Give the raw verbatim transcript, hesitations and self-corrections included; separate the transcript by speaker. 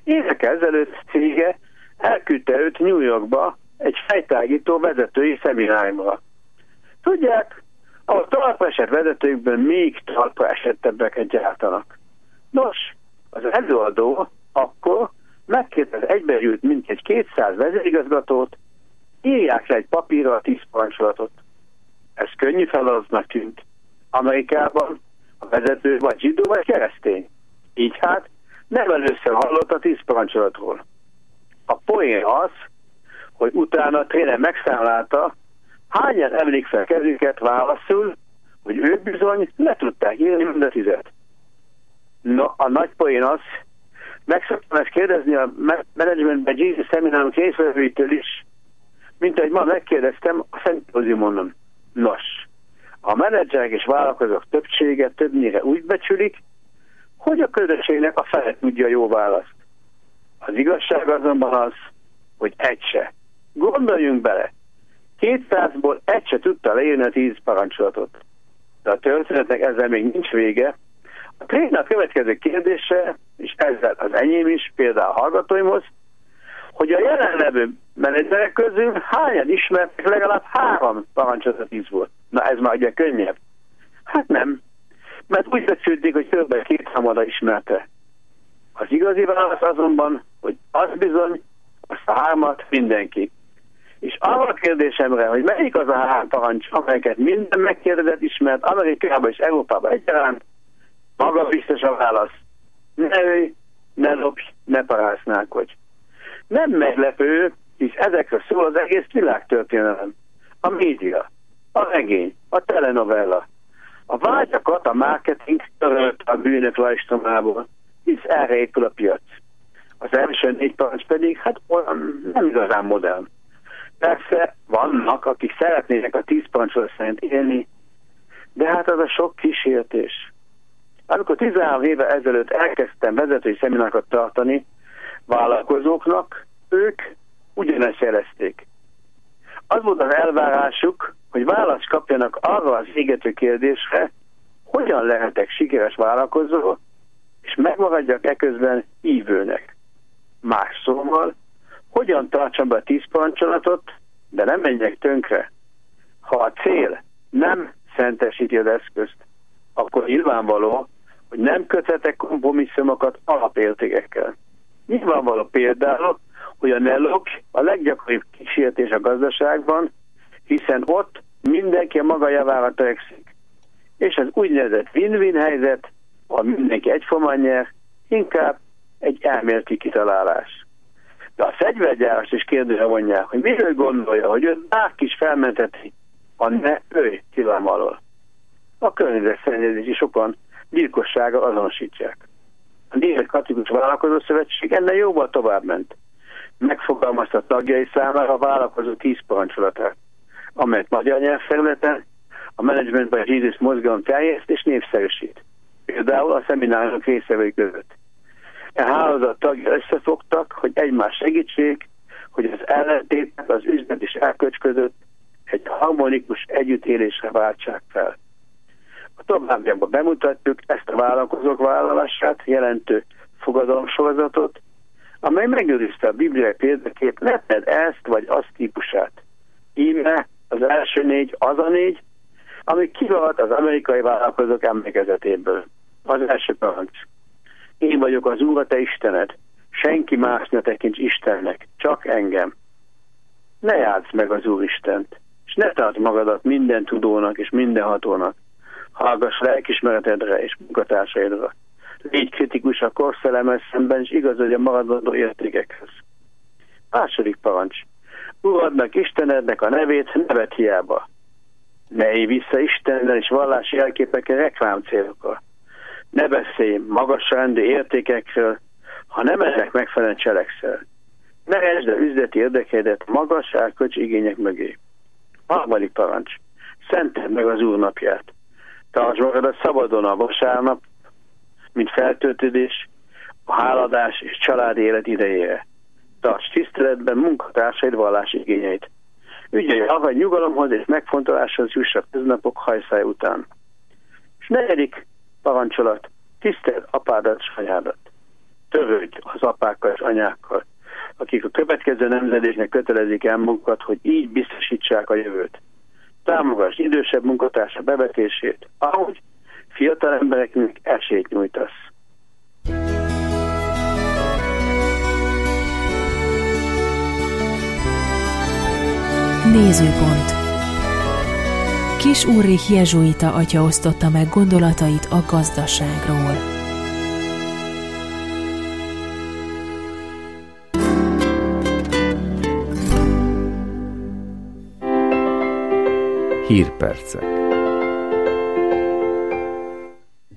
Speaker 1: Évek ezelőtt cége elküldte őt New Yorkba egy fejtágító vezetői szemináriumra. Tudják, a talpra esett vezetőkből még talpra esettebbeket gyártanak. Nos, az előadó akkor megkérte az egybegyűlt mintegy kétszáz vezérigazgatót, írják le egy papírra a tíz parancsolatot. Ez könnyű feladatnak tűnt. Amerikában a vezető vagy zsidó, vagy keresztény. Így hát nem először hallott a tíz parancsolatról. A poén az, hogy utána a tréner megszámlálta, hányan emlik fel kezüket válaszul, hogy ők bizony le tudták írni mind a tizet. No, a nagy poén az, meg szoktam ezt kérdezni a menedzsmentben Jesus szeminárium részvevőitől is, mint ahogy ma megkérdeztem a Szent Józsimonon. Nos, a menedzserek és vállalkozók többsége többnyire úgy becsülik, hogy a közösségnek a fele tudja jó választ. Az igazság azonban az, hogy egy se. Gondoljunk bele, kétszázból egy se tudta leírni a tíz parancsolatot. De a történetnek ezzel még nincs vége. A tréner a következő kérdése, és ezzel az enyém is, például a hallgatóimhoz, hogy a jelenlevő menedzserek közül hányan ismertek legalább három parancsot a tízból. Na ez már ugye könnyebb. Hát nem, mert úgy becsülték, hogy kb. Kétharmada ismerte. Az igazi válasz azonban, hogy az bizony, azt a hármat mindenki. És arra a kérdésemre, hogy melyik az a három parancs, amelyeket minden megkérdezett ismert, Amerikában és Európában egyaránt, maga biztos a válasz. Ne ölj, ne lopj, ne parásználkodj. Nem meglepő, hisz ezekről szól az egész világtörténelem. A média, a regény, a telenovella. A vágyakat a marketing törölte a bűnök rajztomából, hisz erre épül a piac. Az első négy parancs pedig, hát olyan nem igazán modern. Persze vannak, akik szeretnének a tíz parancsol szerint élni, de hát az a sok kísértés. Amikor tizenhárom éve ezelőtt elkezdtem vezetői szeminárokat tartani vállalkozóknak, ők ugyanezt jelezték. Az volt az elvárásuk, hogy választ kapjanak arra az égető kérdésre, hogyan lehetek sikeres vállalkozó, és megmaradjak eközben hívőnek. Más szóval, hogyan tartsam be a tíz parancsolatot, de nem menjek tönkre. Ha a cél nem szentesíti az eszközt, akkor nyilvánvaló, hogy nem köthetek kompromisszumokat alapértékekkel. Nyilvánvaló például, hogy a nellok a leggyakoribb kísértés a gazdaságban, hiszen ott mindenki a maga javára törekszik. És az úgynevezett win-win helyzet, ha mindenki egyformán nyer, inkább egy elméleti kitalálás. De a fegyvergyárast is kérdőre vonják, hogy miről gondolja, hogy őt bárki is felmenteti a ne ő tilalom alól. A környezetszennyezési sokan gyilkossága azonosítják. A Német Katolikus Vállalkozó Szövetség ennél jóval tovább ment. Megfogalmazta tagjai számára a vállalkozó tíz parancsolatát, amelyet magyar nyelvterületen a menedzsmentben Jesus mozgalom terjeszt és népszerűsít. Például a szemináriumok résztvevői között. E hálózat tagja összefogtak, hogy egymás segítség, hogy az ellentétek az üzlet és erkölcs között egy harmonikus együttélésre váltsák fel. A továbbiakban bemutatjuk ezt a vállalkozók vállalását jelentő fogadalomsorozatot, amely megőrizte a bibliai példakép ne tedd ezt vagy azt típusát. Íme az első négy az a négy, ami kivalt az amerikai vállalkozók emlékezetéből. Az első parancs. Én vagyok az Úr, a te Istened. Senki más ne tekints Istennek, csak engem. Ne játsz meg az Úristent, és ne tarts magadat minden tudónak és mindenhatónak. Hallgass lelkismeretedre és munkatársaidra. Légy kritikus a korszellemmel szemben, és igazodj a maradandó értékekhez. Második parancs. Uradnak, Istenednek a nevét nevet hiába. Ne élj vissza Istennel és vallási jelképekkel reklám célokkal. Ne beszélj magasrendű értékekről, ha nem ennek megfelelően cselekszel. Ne esd el üzleti érdekeidet magas erkölcs igények mögé. Harmadik parancs. Szenteld meg az Úr napját. Tartsd magadat szabadon a vasárnap, mint feltöltődés, a háladás és családi élet idejére. Tarts tiszteletben munkatársaid vallási igényeit. Ügyelj arra, hogy nyugalomhoz és megfontoláshoz juss a köznapok hajszája után. És negyedik parancsolat, tiszteld apádat és anyádat. Törődj az apákkal és anyákkal, akik a következő nemzedéknek kötelezik el magukat, hogy így biztosítsák a jövőt. Támogass idősebb munkatársa bevetését, ahogy fiatal embereknek esélyt nyújtasz.
Speaker 2: Nézőpont. Kiss Ulrich jezsuita atya osztotta meg gondolatait a gazdaságról.
Speaker 3: Hírpercek.